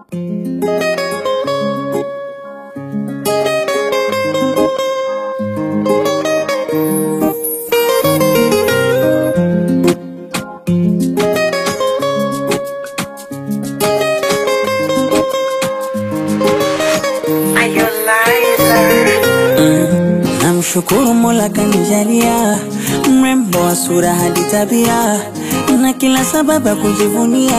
Namshukuru Mola kanijalia mrembo wa sura hadi tabia na kila sababu ya kujivunia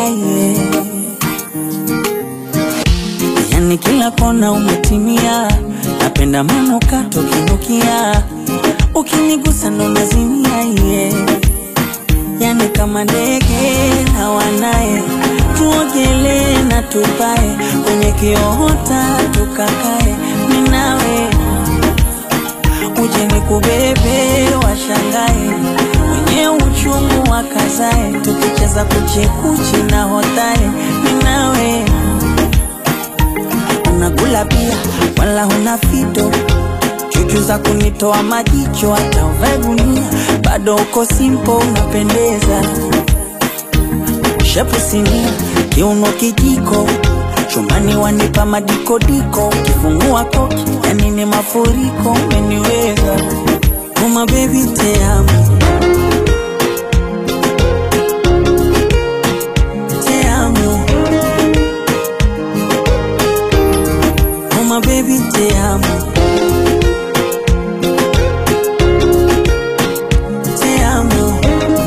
Yani kila kona umetimia, napenda manukato kinukia, ukinigusa ndo nazimia Yani kama ndege na wanae, tuogele na tupae, kwenye kiota tukakae, minawe uje nikubebe washangae, mwenye uchungu wakazae, tukicheza kuchekuchi na hotae, minawe unakula pia wala huna fito, chuchu za kunitoa majicho, hata uvae gunia bado uko simple unapendeza. Shepu sinia, kiuno kijiko, chumbani wanipa madikodiko, kifungua koki yani ni mafuriko, umeniweza oh my baby te amo, te amo oh my baby te amo, te amo.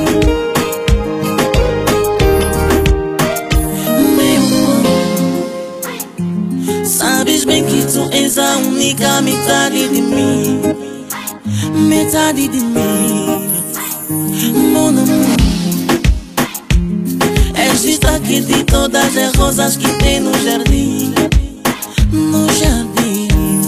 Sabes bem que tu és a única metade de mim, metade de mim, mon amor. És destaque de todas as rosas que tem no jardim, no jardim.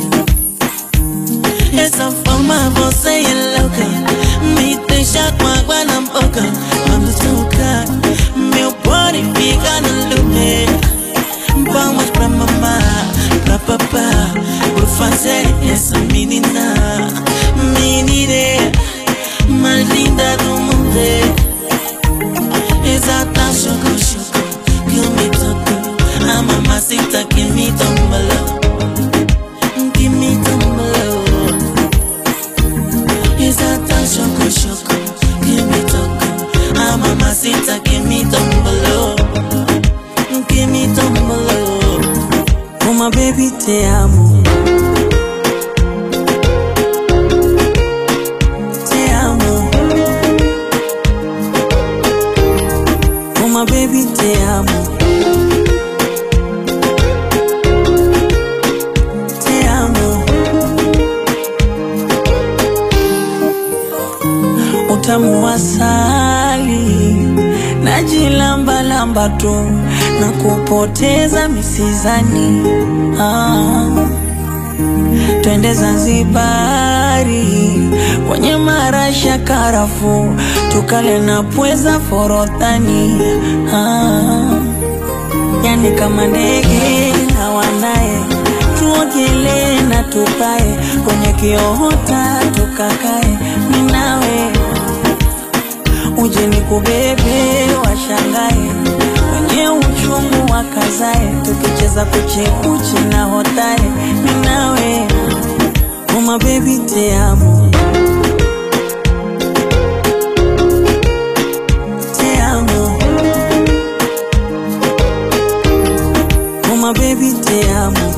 Essa forma você é louca, me deixa com água na boca. Quando toca, meu body fica no lume. Palmas pra mamá, pra papá, por fazer essa menina, menina mais linda do mundo. Exata choco, choco, que me tocou, a mamacita que me tombalou, que me tombalou. Exata choco, choco, que me tocou, a mamacita que me tombalou, que me tombalou. Oh my baby te amo, te amo oh my baby te amo, te amo. Utamu wa asali najilamba lamba tu na kupoteza misizani. Twende Zanzibari kwenye marasha karafu, tukale na pweza forodhani. Yani kama ndege na wanae, tuogele na tupae, kwenye kiota tukakae, minawe uje nikubebe washangae, kwenye uchungu wakazae, tukicheza kuchekuchi na hotae, minawe oh my baby te amo, te amo oh my baby te amo.